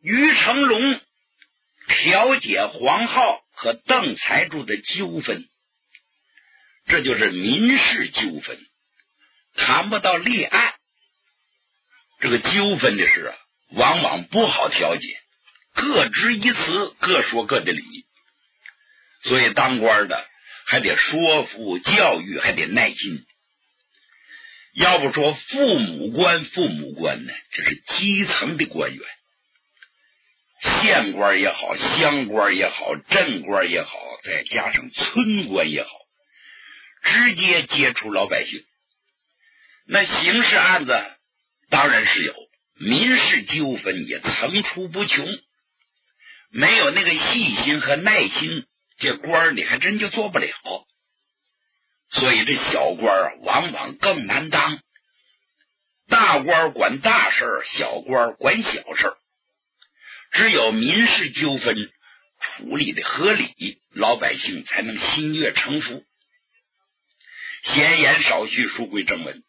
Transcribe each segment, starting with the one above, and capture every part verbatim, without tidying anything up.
于成龙调解黄浩和邓财主的纠纷，这就是民事纠纷，谈不到立案。这个纠纷的事啊，往往不好调解，各执一词，各说各的理，所以当官的还得说服教育，还得耐心。要不说父母官，父母官呢，这是基层的官员，县官也好，乡官也好，镇官也好，再加上村官也好，直接接触老百姓。那刑事案子当然是有，民事纠纷也层出不穷，没有那个细心和耐心，这官你还真就做不了。所以这小官啊，往往更难当。大官管大事，小官管小事。只有民事纠纷处理的合理，老百姓才能心悦诚服。闲言少叙，书归正文。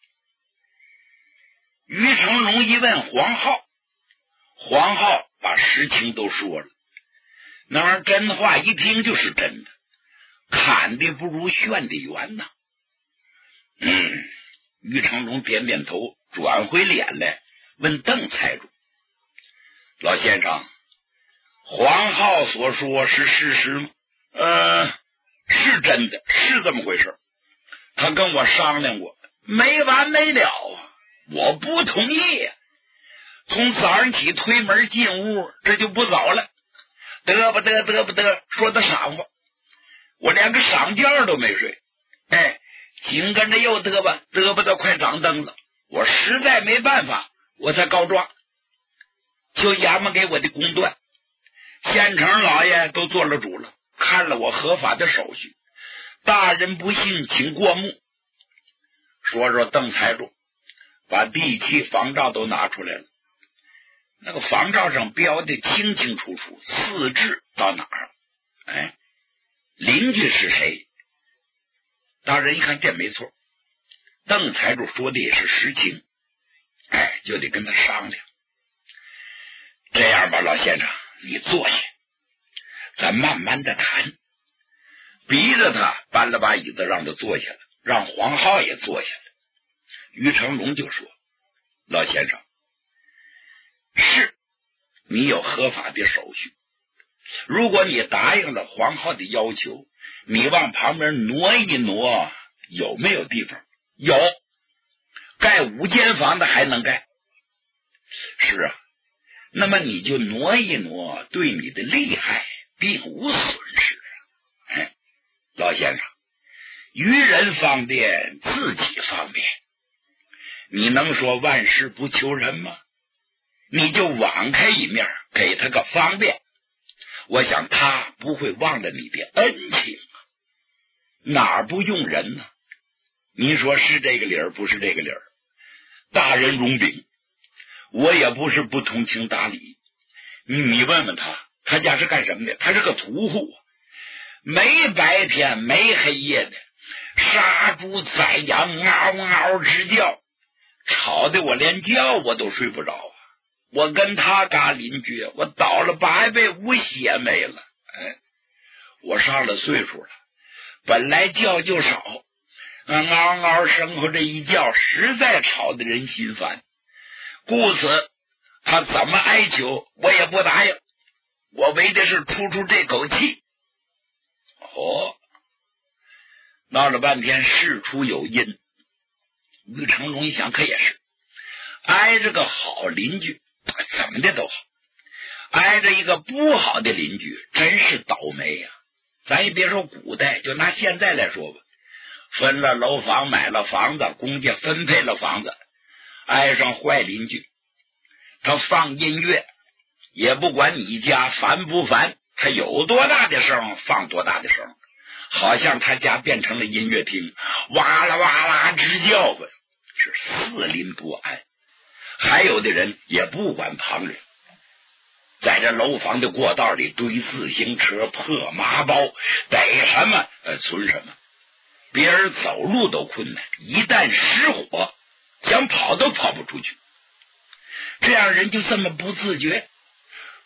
于成龙一问黄浩，黄浩把实情都说了。那玩意儿真话一听就是真的，砍的不如炫的圆呐。嗯，于成龙点点头，转回脸来问邓财主：老先生，黄浩所说是事实吗？呃，是真的，是这么回事。他跟我商量过，没完没了啊！我不同意呀、啊。从早上起推门进屋，这就不早了，得不得得不得，说的赏我，我连个晌觉都没睡。哎，紧跟着又嘚吧嘚吧的快长灯了，我实在没办法，我才告状。就衙门给我的公断，县城老爷都做了主了，看了我合法的手续，大人不信请过目。说说邓财主把地契房照都拿出来了，那个房照上标的清清楚楚，四至到哪儿，哎，邻居是谁？大人一看这没错，邓财主说的也是实情，哎，就得跟他商量。这样吧，老先生，你坐下，咱慢慢的谈。逼着他搬了把椅子让他坐下了，让黄浩也坐下了。于成龙就说：老先生，是你有合法的手续，如果你答应了黄浩的要求，你往旁边挪一挪，有没有地方？有，盖五间房的还能盖。是啊，那么你就挪一挪，对你的利害并无损失。哎，老先生，于人方便，自己方便，你能说万事不求人吗？你就网开一面，给他个方便，我想他不会忘了你的恩情。哪儿不用人呢？您说是这个理儿，不是这个理儿？大人容禀，我也不是不通情达理。你你问问他，他家是干什么的？他是个屠户，没白天没黑夜的杀猪宰羊，嗷嗷直叫，吵得我连觉我都睡不着啊！我跟他嘎邻居，我倒了八辈无血没了。哎，我上了岁数了，本来觉就少，嗷嗷生活这一觉实在吵得人心烦，故此他怎么哀求我也不答应，我为的是出出这口气。哦，闹了半天事出有因。于成龙一想，可也是，挨着个好邻居怎么的都好，挨着一个不好的邻居真是倒霉呀、啊。咱也别说古代，就拿现在来说吧，分了楼房，买了房子，公家分配了房子，挨上坏邻居，他放音乐也不管你家烦不烦，他有多大的声放多大的声，好像他家变成了音乐厅，哇啦哇啦直叫唤，是四邻不安。还有的人也不管旁人，在这楼房的过道里堆自行车、破麻包，逮什么呃存什么，别人走路都困难，一旦失火想跑都跑不出去。这样人就这么不自觉，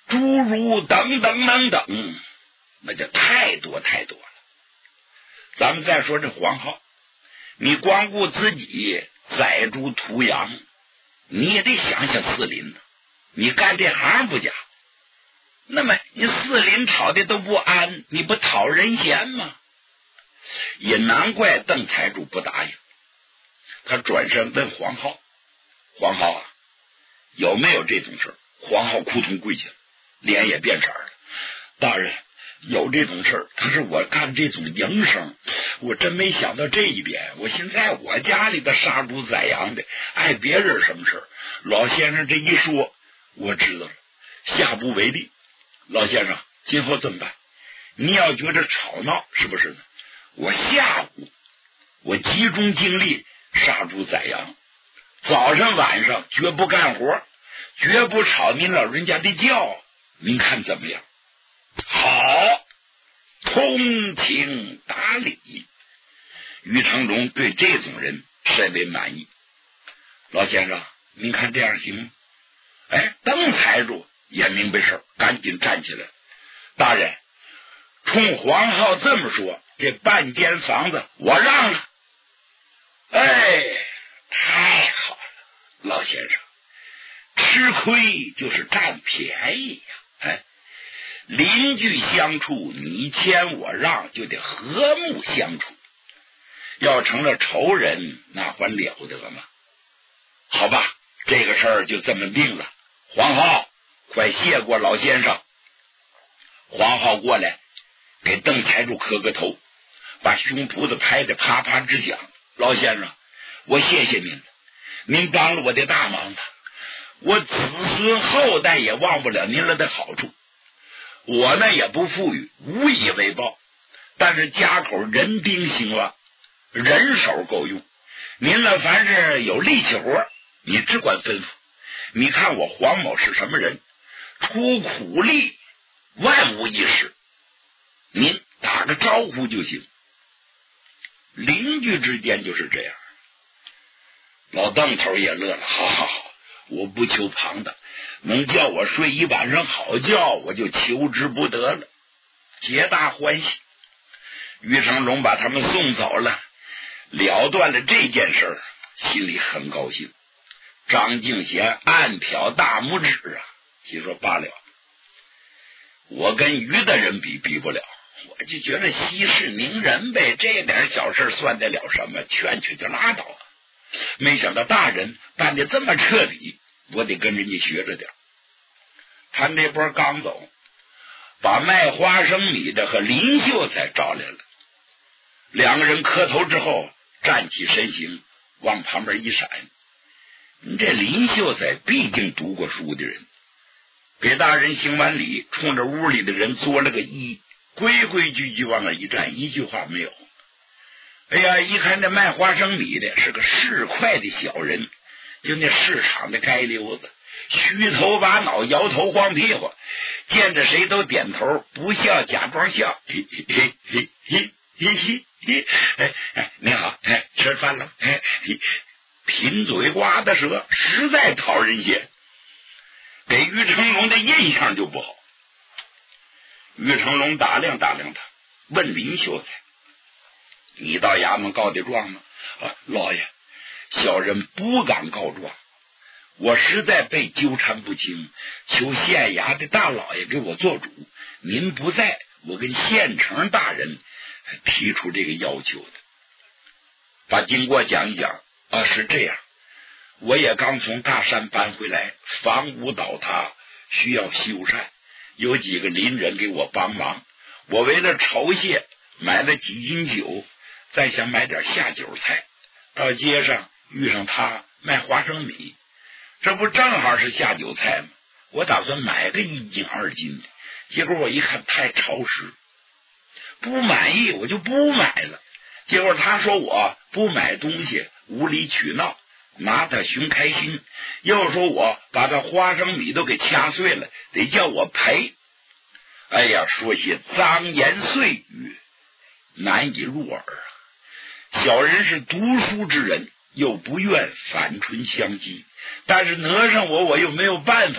诸如等等等等，那就太多太多了。咱们再说这黄浩，你光顾自己宰猪屠羊，你也得想想四邻呢。你干这行不假，那么你四邻吵的都不安，你不讨人嫌吗？也难怪邓财主不答应。他转身问黄浩：“黄浩啊，有没有这种事？”黄浩扑通跪下，脸也变色了。大人，有这种事，可是我干这种营生，我真没想到这一点。我现在我家里的杀猪宰羊的，碍别人什么事？老先生这一说，我知道了，下不为例。老先生，今后怎么办？你要觉着吵闹，是不是呢？我下午我集中精力杀猪宰羊，早上晚上绝不干活，绝不吵您老人家的觉，您看怎么样？好，通情达理。于成龙对这种人甚为满意。老先生，您看这样行吗？哎，邓财主也明白事，赶紧站起来。大人，冲黄浩这么说，这半间房子我让了。哎，太好了，老先生，吃亏就是占便宜呀！哎，邻居相处，你谦我让，就得和睦相处。要成了仇人，那还了得吗？好吧，这个事儿就这么定了。黄浩，快谢过老先生。黄浩过来给邓财主磕个头，把胸脯子拍得啪啪直响。老先生，我谢谢您了，您帮了我的大忙了，我子孙后代也忘不了您了的好处。我呢也不富裕，无以为报，但是家口人丁兴旺，人手够用。您呢凡是有力气活，你只管吩咐。你看我黄某是什么人，出苦力万无一失，您打个招呼就行。邻居之间就是这样。老邓头也乐了，好好好，我不求旁的，能叫我睡一晚上好觉，我就求之不得了，皆大欢喜。于成龙把他们送走了，了断了这件事儿，心里很高兴。张敬贤暗挑大拇指啊，心说罢了，我跟于的人比比不了，我就觉得息事宁人呗，这点小事算得了什么，劝劝就拉倒了。没想到大人办得这么彻底，我得跟人家学着点。他那波刚走，把卖花生米的和林秀才找来了，两个人磕头之后站起身形，往旁边一闪。这林秀才毕竟读过书的人，给大人行完礼，冲着屋里的人作了个揖，规规矩矩往那一站，一句话没有。哎呀，一看这卖花生米的是个市侩的小人，就那市场的街溜子，虚头巴脑，摇头晃屁股，见着谁都点头，不笑假装笑，嘿嘿嘿嘿嘿嘿嘿嘿，哎哎，您好，哎，吃饭了，哎，贫嘴瓜子舌，实在讨人嫌，给于成龙的印象就不好。于成龙打量打量他，问林秀才：“你到衙门告的状吗？”啊，老爷，小人不敢告状，我实在被纠缠不清，求县衙的大老爷给我做主。您不在，我跟县城大人提出这个要求的。把经过讲一讲。啊，是这样，我也刚从大山搬回来，房屋倒塌，需要修缮，有几个邻人给我帮忙，我为了酬谢买了几斤酒，再想买点下酒菜，到街上遇上他卖花生米，这不正好是下酒菜吗？我打算买个一斤二斤的，结果我一看太潮湿，不满意我就不买了。结果他说我不买东西无理取闹，拿他寻开心，又说我把他花生米都给掐碎了，得叫我赔。哎呀，说些脏言碎语，难以入耳啊！小人是读书之人，又不愿反唇相讥，但是讹上我，我又没有办法，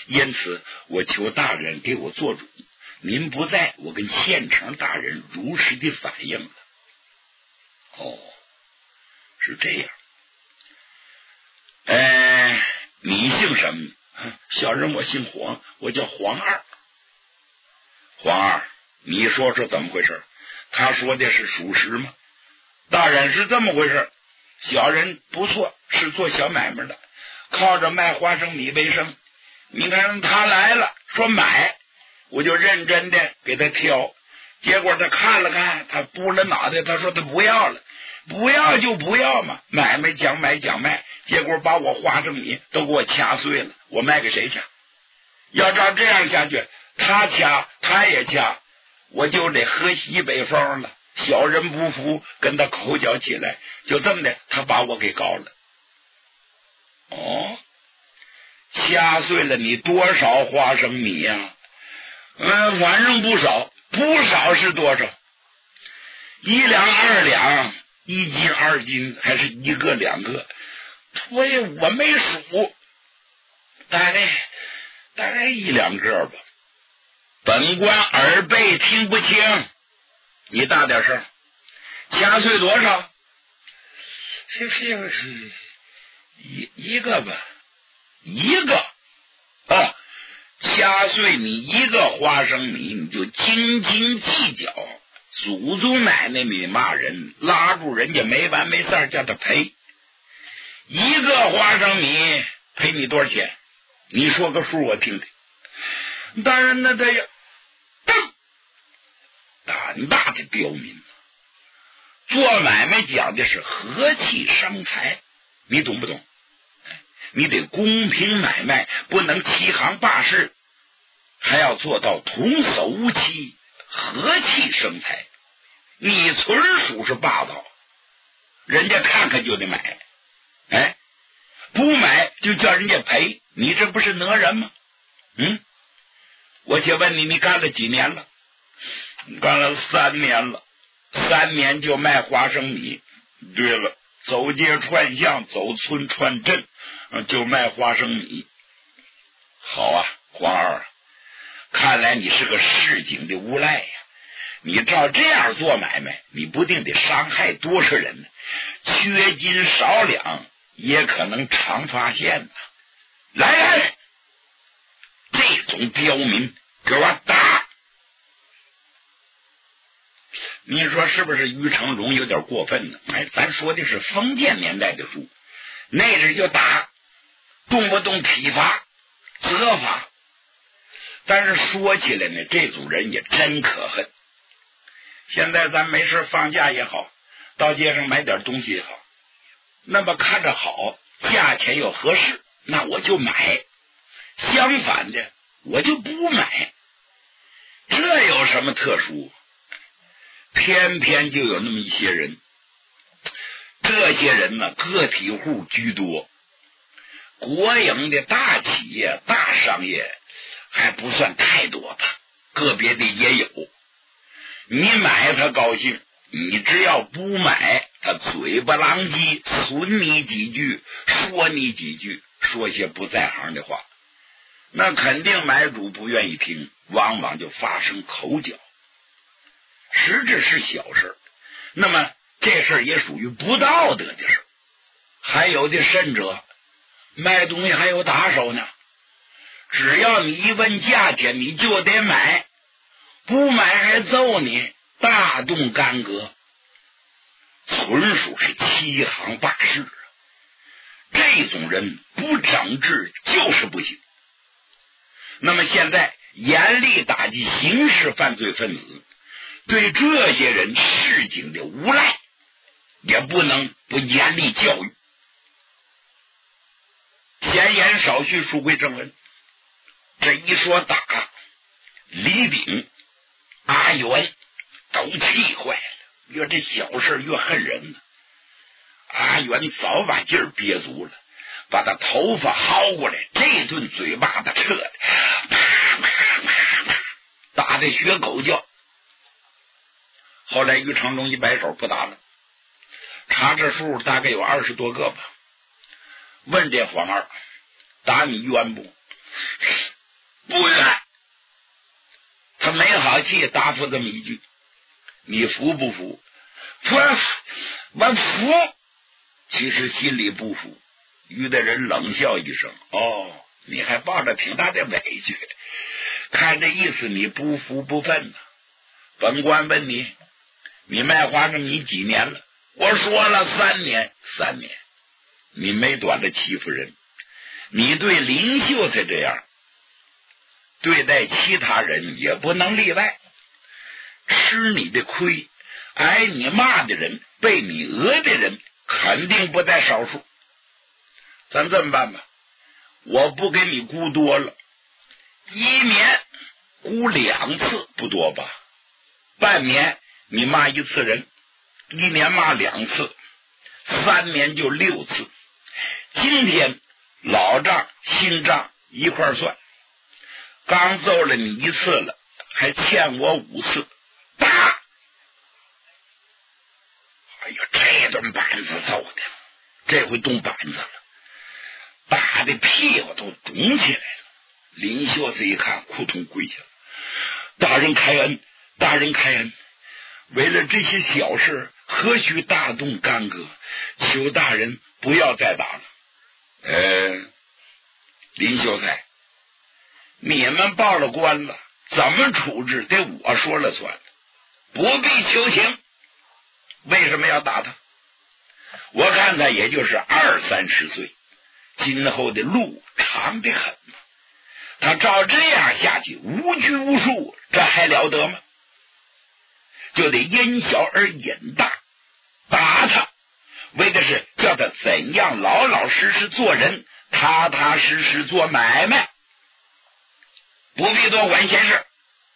因此我求大人给我做主。您不在，我跟县城大人如实的反映了。哦，是这样。哎，你姓什么？小人我姓黄，我叫黄二。黄二，你说说怎么回事？他说的是属实吗？大人是这么回事，小人不错，是做小买卖的，靠着卖花生米为生。你看他来了，说买，我就认真的给他挑，结果他看了看，他拨了脑袋，他说他不要了，不要就不要嘛，买卖讲买讲卖，结果把我花生米都给我掐碎了，我卖给谁去？要照这样下去，他掐他也掐，我就得喝西北风了。小人不服，跟他口角起来，就这么的，他把我给告了。哦，掐碎了你多少花生米呀、啊？嗯，反正不少，不少是多少？一两二两，一斤二斤，还是一个两个？我也我没数，大概大概一两个吧。本官耳背听不清，你大点声。掐碎多少？这是一一个吧，一个哦。掐碎你一个花生米，你就斤斤计较，祖宗奶奶你骂人，拉住人家没完没事叫他赔。一个花生米赔你多少钱？你说个数我听听。当然那得胆大的刁民，做买卖讲的是和气生财，你懂不懂？你得公平买卖，不能欺行霸市，还要做到童叟无欺，和气生财。你纯属是霸道，人家看看就得买，哎，不买就叫人家赔，你这不是讹人吗？嗯，我且问你，你干了几年了？干了三年了，三年就卖花生米。对了，走街串巷，走村串镇，就卖花生米。好啊，黄二，看来你是个市井的无赖呀！你照这样做买卖，你不定得伤害多少人呢？缺斤少两，也可能常发现呢。来人，这种刁民给我打！你说是不是于成荣有点过分呢？哎，咱说的是封建年代的书，那阵就打，动不动体罚责罚。但是说起来呢，这种人也真可恨。现在咱没事放假也好，到街上买点东西也好，那么看着好，价钱又合适，那我就买。相反的，我就不买。这有什么特殊？偏偏就有那么一些人，这些人呢，个体户居多，国营的大企业、大商业还不算太多吧，个别的也有。你买他高兴，你只要不买，他嘴巴狼藉，损你几句，说你几句，说些不在行的话，那肯定买主不愿意听，往往就发生口角。实质是小事，那么这事也属于不道德的事。还有的甚者，卖东西还有打手呢，只要你一问价钱，你就得买，不买还揍你，大动干戈，纯属是欺行霸市。这种人不整治就是不行。那么现在严厉打击刑事犯罪分子，对这些人市井的无赖也不能不严厉教育。闲言少叙，书归正文。这一说打，李炳、阿元都气坏了，越这小事越恨人呢。阿元早把劲儿憋足了，把他头发薅过来，这顿嘴巴子撤的，啪啪啪啪，打得学狗叫。后来于成龙一摆手不打了，查这数大概有二十多个吧。问这黄二，打你冤不？ 不愿。他没好气答复这么一句，你服不服？我我服。其实心里不服。于大人冷笑一声，哦，你还抱着挺大的委屈，看这意思你不服不忿呢。本官问你，你卖花生你几年了？我说了三年。三年你没短的欺负人，你对林秀才这样对待其他人也不能例外。吃你的亏，挨你骂的人，被你讹的人肯定不在少数。咱这么办吧，我不给你估多了，一年估两次不多吧？半年你骂一次人，一年骂两次，三年就六次。今天老账新账一块算，刚揍了你一次了，还欠我五次。打！哎呀，这顿板子揍的，这回动板子了，打的屁股都肿起来了。林秀才一看，扑通跪下了，大人开恩，大人开恩，为了这些小事何须大动干戈，求大人不要再打了。呃，林秀才，你们报了官了，怎么处置得我说了算，不必求情。为什么要打他？我看他也就是二三十岁，今后的路长得很，他照这样下去无拘无束，这还了得吗？就得因小而引大，打他为的是叫他怎样老老实实做人，踏踏实实做买卖，不必多管闲事。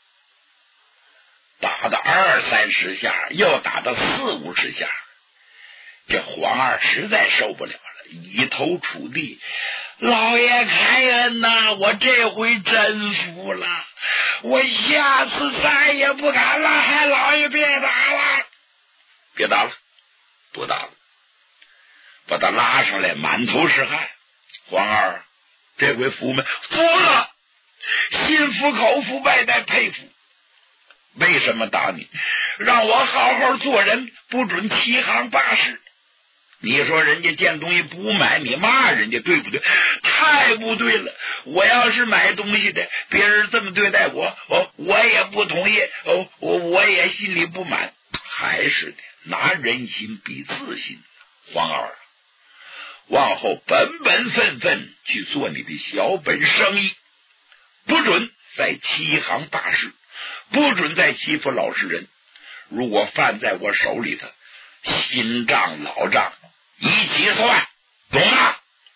打到二三十下，又打到四五十下，这黄二实在受不了了，一头触地，老爷开恩呐，我这回真服了，我下次再也不敢了，还老爷别打了，别打了，不打了，把他拉上来，满头是汗。黄二这回服没？服了，心服口服，外带佩服。为什么打你？让我好好做人，不准欺行霸市。你说人家见东西不买，你骂人家对不对？太不对了！我要是买东西的，别人这么对待我，哦，我也不同意，哦，我我也心里不满。还是的，拿人心比自心。黄二，往后本本分分去做你的小本生意，不准再欺行霸市，不准再欺负老实人。如果犯在我手里的，新账老账一起算，懂吗？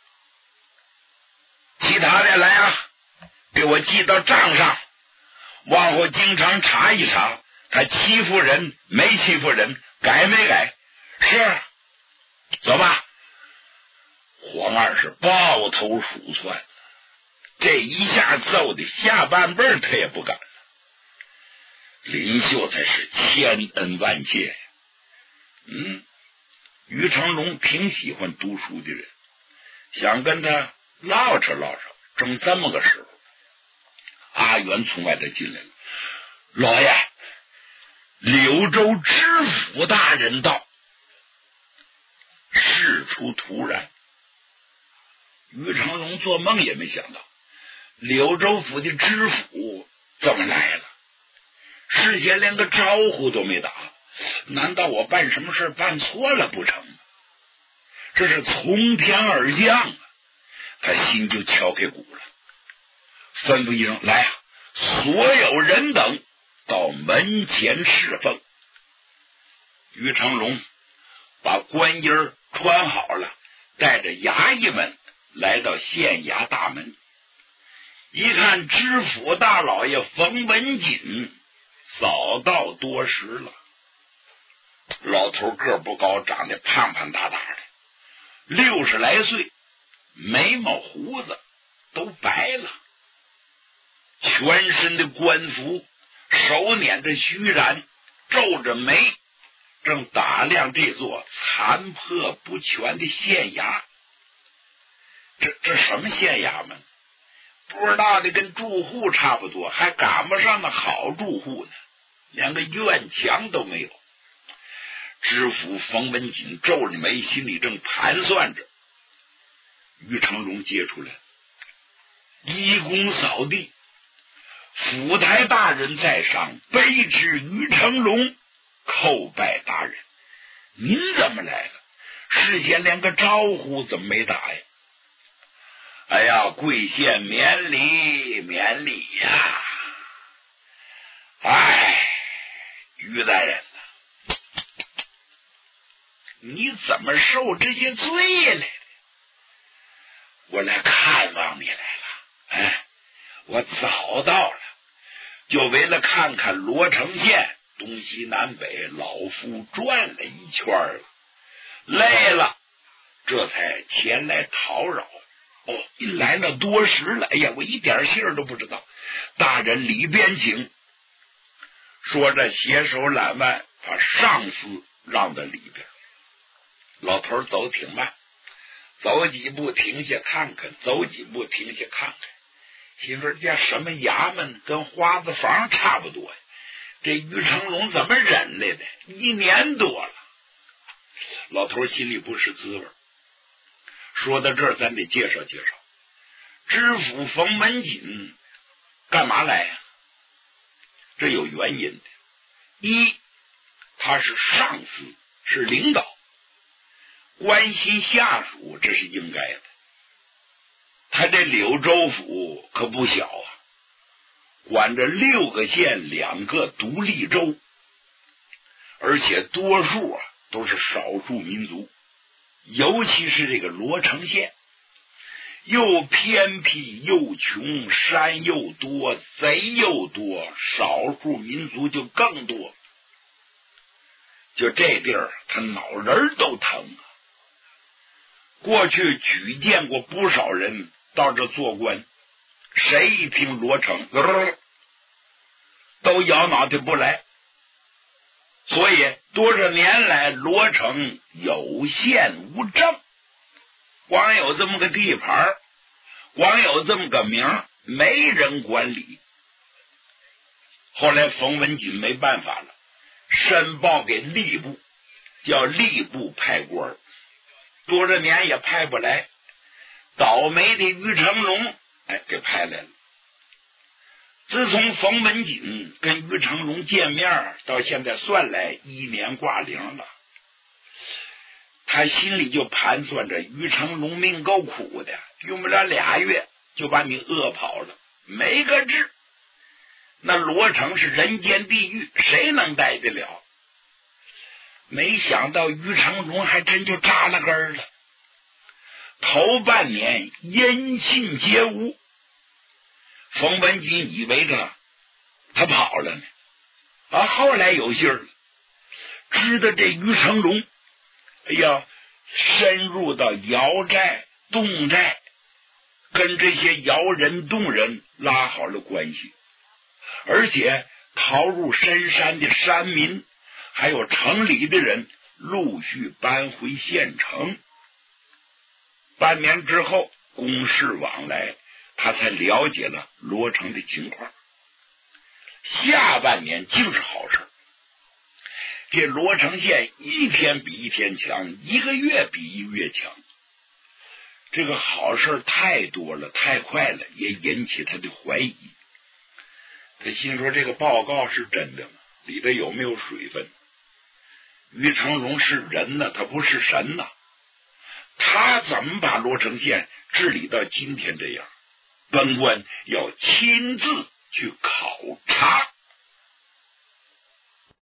其他的来啊，给我记到账上，往后经常查一查，他欺负人没欺负人，改没改？是，走吧。黄二是抱头鼠窜，这一下揍的下半辈他也不敢了。林秀才是千恩万谢。嗯，于成龙挺喜欢读书的人，想跟他唠扯唠扯，正这么个时候，阿元从外头进来了。老爷，柳州知府大人到。事出突然，于成龙做梦也没想到，柳州府的知府怎么来了？事先连个招呼都没打，难道我办什么事办错了不成？这是从天而降啊！他心就敲开鼓了，吩咐一声：“来啊，所有人等到门前侍奉。”于成龙把官衣穿好了，带着衙役们来到县衙大门，一看知府大老爷冯文锦早到多时了。老头个不高，长得胖胖大大的，六十来岁，眉毛胡子都白了，全身的官服，手捻着须髯，皱着眉，正打量这座残破不全的县衙。这这什么县衙门？ 不知道的跟住户差不多，还赶不上那好住户呢，连个院墙都没有。知府冯文锦皱着眉，心里正盘算着。于成龙接出来，一躬扫地，府台大人在上，卑职于成龙叩拜大人。您怎么来了？事先连个招呼怎么没打呀？哎呀，贵县免礼免礼呀！哎，于大人呐，你怎么受这些罪来了？我来看望你来了。哎，我早到了，就为了看看罗城县东西南北老夫转了一圈了，累了，这才前来讨扰。哦，你来了多时了，哎呀，我一点信儿都不知道。大人里边请。说着携手揽腕，把上司让到里边。老头走挺慢，走几步停下看看，走几步停下看看，心说这什么衙门跟花子房差不多呀？这于成龙怎么忍来的？一年多了。老头心里不是滋味。说到这儿，咱得介绍介绍，知府冯文锦干嘛来呀？这有原因的。一，他是上司，是领导，关心下属，这是应该的。他这柳州府可不小啊，管着六个县两个独立州，而且多数啊都是少数民族，尤其是这个罗城县，又偏僻又穷，山又多，贼又多，少数民族就更多。就这地儿他脑仁都疼啊。过去举荐过不少人到这做官，谁一听罗城、呃、都摇脑袋不来。所以多少年来罗城有县无政，光有这么个地盘，光有这么个名，没人管理。后来冯文锦没办法了，申报给吏部，叫吏部派官，多少年也派不来。倒霉的于成龙哎，给派来了。自从冯文锦跟于成龙见面到现在算来一年挂零了，他心里就盘算着于成龙命够苦的，用不了俩月就把你饿跑了，没个治。那罗城是人间地狱，谁能待得了？没想到于成龙还真就扎了根了。头半年音信皆无，冯文锦以为着他跑了呢，啊，后来有信儿了，知道这于成龙哎呀深入到姚寨侗寨，跟这些姚人侗人拉好了关系，而且逃入深山的山民还有城里的人陆续搬回县城。半年之后公事往来，他才了解了罗城的情况。下半年竟是好事，这罗城县一天比一天强，一个月比一个月强。这个好事太多了，太快了，也引起他的怀疑。他心说这个报告是真的吗？里头有没有水分？于成龙是人呢，他不是神呐，他怎么把罗城县治理到今天这样？本官要亲自去考察。